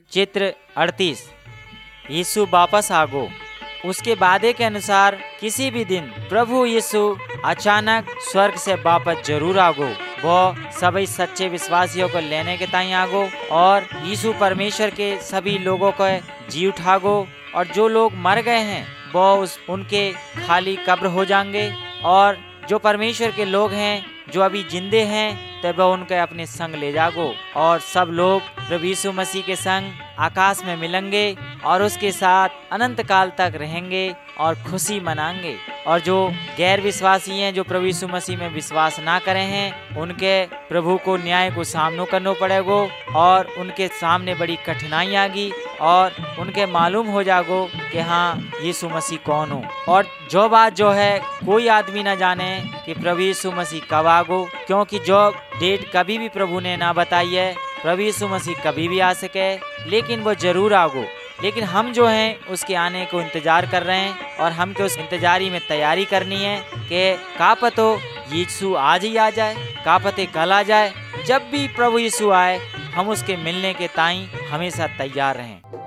चित्र 38। यीशु वापस आगो। उसके वादे के अनुसार किसी भी दिन प्रभु यीशु अचानक स्वर्ग से वापस जरूर आगो। वो सभी सच्चे विश्वासियों को लेने के ताई आगो और यीशु परमेश्वर के सभी लोगों को जी उठागो। और जो लोग मर गए हैं वो उनके खाली कब्र हो जाएंगे और जो परमेश्वर के लोग हैं जो अभी जिंदे हैं तब वह उनके अपने संग ले जागो। और सब लोग प्रभु यीशु मसीह के संग आकाश में मिलेंगे और उसके साथ अनंत काल तक रहेंगे और खुशी मनाएंगे। और जो गैर विश्वासी हैं, जो प्रभु यीशु मसीह में विश्वास ना करें हैं, उनके प्रभु को न्याय को सामना करना पड़ेगा और उनके सामने बड़ी कठिनाई आगी और उनके मालूम हो जागो कि हाँ यीशु मसीह कौन हो। और जो बात जो है कोई आदमी ना जाने कि प्रभु यीशु मसीह कब आगो, क्योंकि जो डेट कभी भी प्रभु ने ना बताई है। प्रभु यीशु मसीह कभी भी आ सके, लेकिन वो जरूर आगो। लेकिन हम जो हैं उसके आने को इंतजार कर रहे हैं और हमको उस इंतजारी में तैयारी करनी है कि का पतो यीशु आज ही आ जाए, का पते कल आ जाए। जब भी प्रभु यीशु आए हम उसके मिलने के ताई हमेशा तैयार रहें।